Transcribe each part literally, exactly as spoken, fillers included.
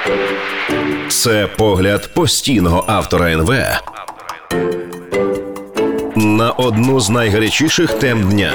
Це погляд постійного автора ен ве на одну з найгарячіших тем дня.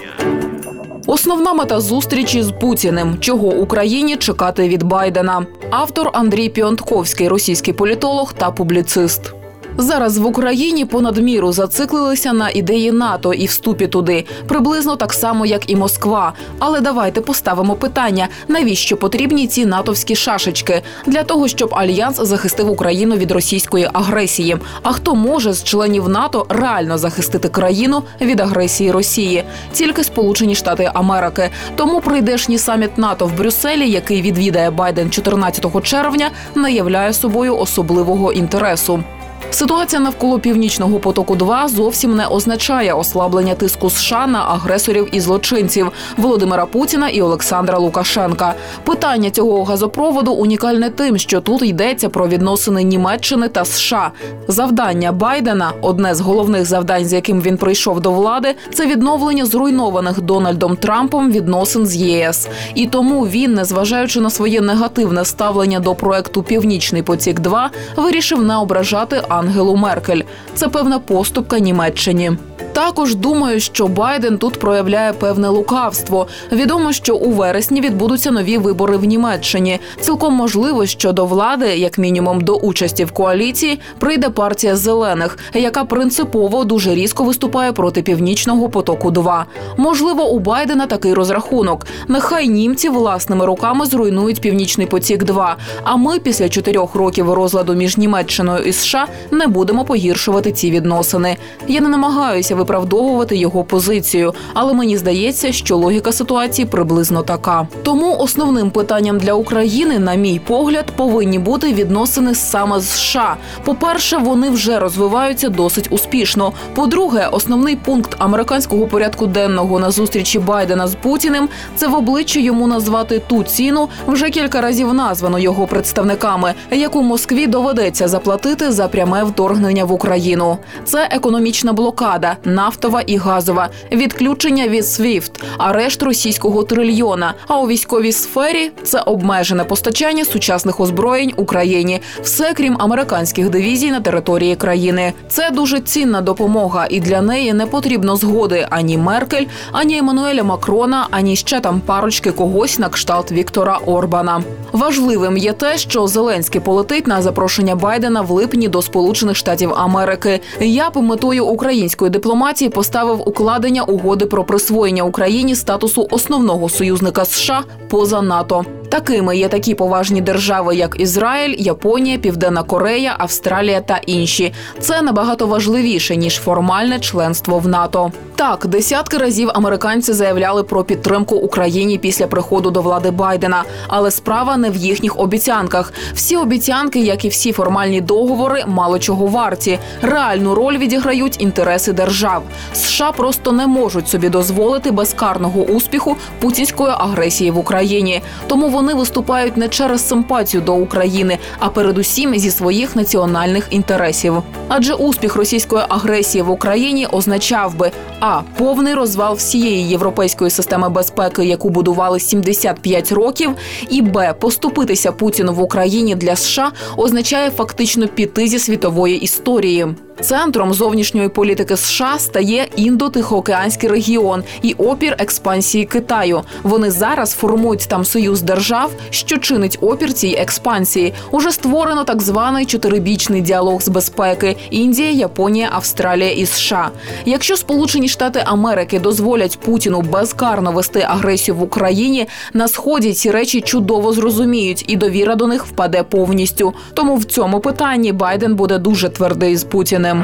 Основна мета зустрічі з Путіним. Чого Україні чекати від Байдена? Автор Андрій Піонтковський, російський політолог та публіцист. Зараз в Україні понад міру зациклилися на ідеї НАТО і вступі туди. Приблизно так само, як і Москва. Але давайте поставимо питання, навіщо потрібні ці натовські шашечки? Для того, щоб Альянс захистив Україну від російської агресії. А хто може з членів НАТО реально захистити країну від агресії Росії? Тільки Сполучені Штати Америки. Тому прийдешній саміт НАТО в Брюсселі, який відвідає Байден чотирнадцятого червня, не являє собою особливого інтересу. Ситуація навколо Північного потоку-два зовсім не означає ослаблення тиску США на агресорів і злочинців Володимира Путіна і Олександра Лукашенка. Питання цього газопроводу унікальне тим, що тут йдеться про відносини Німеччини та США. Завдання Байдена, одне з головних завдань, з яким він прийшов до влади, це відновлення зруйнованих Дональдом Трампом відносин з є ес. І тому він, незважаючи на своє негативне ставлення до проекту «Північний потік-два», вирішив не ображати Ангелу Меркель. Це певна поступка Німеччині. Також думаю, що Байден тут проявляє певне лукавство. Відомо, що у вересні відбудуться нові вибори в Німеччині. Цілком можливо, що до влади, як мінімум до участі в коаліції, прийде партія зелених, яка принципово дуже різко виступає проти Північного потоку-два. Можливо, у Байдена такий розрахунок. Нехай німці власними руками зруйнують Північний потік-два, а ми після чотирьох років розладу між Німеччиною і США не будемо погіршувати ці відносини. Я не намагаюся виправдовувати його позицію, але мені здається, що логіка ситуації приблизно така. Тому основним питанням для України, на мій погляд, повинні бути відносини саме з США. По-перше, вони вже розвиваються досить успішно. По-друге, основний пункт американського порядку денного на зустрічі Байдена з Путіним – це в обличчя йому назвати ту ціну, вже кілька разів названу його представниками, яку Москві доведеться заплатити за пряме вторгнення в Україну. Це економічна блокада, нафтова і газова, відключення від свіфт, арешт російського трильйона, а у військовій сфері – це обмежене постачання сучасних озброєнь Україні, все крім американських дивізій на території країни. Це дуже цінна допомога, і для неї не потрібно згоди ані Меркель, ані Еммануеля Макрона, ані ще там парочки когось на кшталт Віктора Орбана. Важливим є те, що Зеленський полетить на запрошення Байдена в липні до Сполучених Штатів Америки. Я б метою української дипломатії поставив укладення угоди про присвоєння Україні статусу основного союзника США поза НАТО. Такими є такі поважні держави, як Ізраїль, Японія, Південна Корея, Австралія та інші. Це набагато важливіше, ніж формальне членство в НАТО. Так, десятки разів американці заявляли про підтримку Україні після приходу до влади Байдена. Але справа не в їхніх обіцянках. Всі обіцянки, як і всі формальні договори, мало чого варті. Реальну роль відіграють інтереси держав. США просто не можуть собі дозволити безкарного успіху путінської агресії в Україні. Тому вони Вони виступають не через симпатію до України, а передусім зі своїх національних інтересів. Адже успіх російської агресії в Україні означав би а. повний розвал всієї європейської системи безпеки, яку будували сімдесят п'ять років, і б. поступитися Путіну в Україні для США означає фактично піти зі світової історії. Центром зовнішньої політики США стає Індо-Тихоокеанський регіон і опір експансії Китаю. Вони зараз формують там союз держав, що чинить опір цій експансії. Уже створено так званий чотирибічний діалог з безпеки – Індія, Японія, Австралія і США. Якщо Сполучені Штати Америки дозволять Путіну безкарно вести агресію в Україні, на Сході ці речі чудово зрозуміють і довіра до них впаде повністю. Тому в цьому питанні Байден буде дуже твердий з Путіним.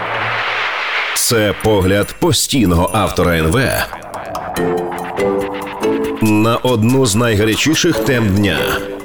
Це погляд постійного автора ен ве на одну з найгарячіших тем дня.